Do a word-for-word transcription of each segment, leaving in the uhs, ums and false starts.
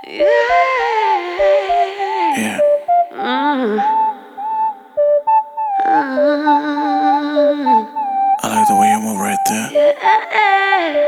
Yeah. Yeah. Mm. Mm. I like the way you move right there. Yeah.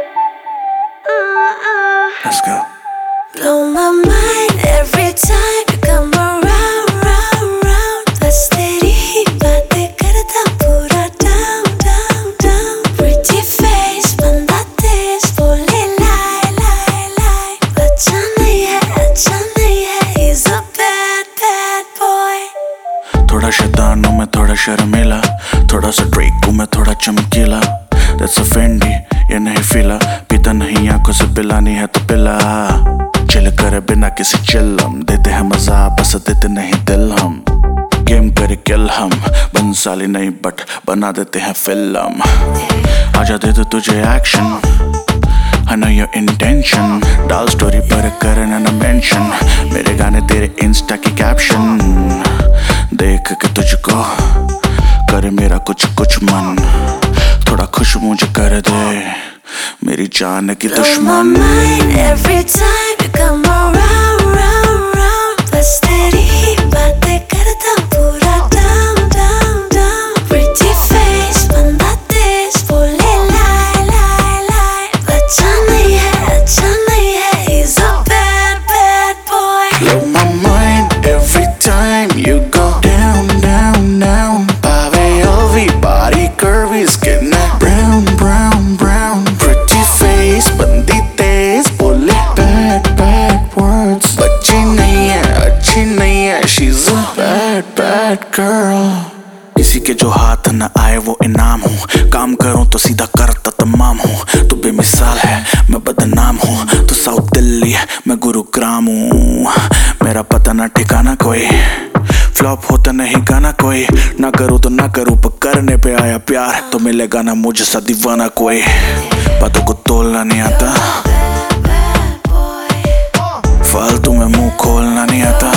Uh-uh. Let's go. Blow my mind every time you come around, round, round. बस तेरी ही बातें करता पूरा down, down, down. Pretty face, बंदा तेज, बोले lie, lie, lie. बच्चा नहीं है, अच्छा नहीं है. He's a bad, bad boy. थोड़ा शैतान हूँ मैं, थोड़ा शर्मीला, थोड़ा सा ड्रेक हूँ मैं, थोड़ा चमकीला. That's a Fendi, ये नहीं फीला. पीता नहीं आंखों से पिलानी है तो पिला. चिल करे बिना किसी चिल्लम, देते हैं मजा बस देते नहीं दिल हम. गेम करे किल हम, बंसाली नहीं बट बना देते हैं फिल्म. आजा दे दो तुझे action, I know your intention. डाल स्टोरी पर करना न मेंशन, मेरे गाने तेरे इंस्टा की कैप्शन. देख के तुझको करे मेरा कुछ कुछ मन, थोड़ा खुश मुझे कर दे मेरी जान की दुश्मन. Blow my mind every time you come around, round, round. बस तेरी ही बातें करता पूरा down, down, down. Pretty face, बंदा तेज, बोले lie, lie, lie. बच्चा नहीं है, अच्छा नहीं है. He's a bad, bad boy. Blow my mind every time you go down, down, down. Pave Ovi, body curvy, skin brown, brown, brown. Pretty face, बंदी तेज, बोले bad, bad words. बच्ची नहीं है, अच्छी नहीं है. She's a bad, bad girl. किसी के जो हाथ न आए वो इनाम हूँ, काम करूँ तो सीधा करता तमाम हूँ. तू बेमिसाल है, मैं बदनाम हूँ. तू साउथ दिल्ली है, मैं गुरुग्राम हूँ. मेरा पता ना ठिकाना कोई, फ्लॉप होता नहीं गाना कोई. ना करूँ तो ना करूँ पर करने पे आया प्यार, तो मिलेगा ना मुझे सा दीवाना कोई. बातों को तोलना नहीं आता, फालतू में मुंह खोलना नहीं आता.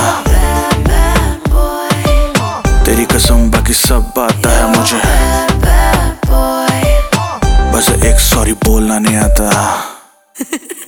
तेरी कसम बाकी सब आता है मुझे, बस एक सॉरी बोलना नहीं आता.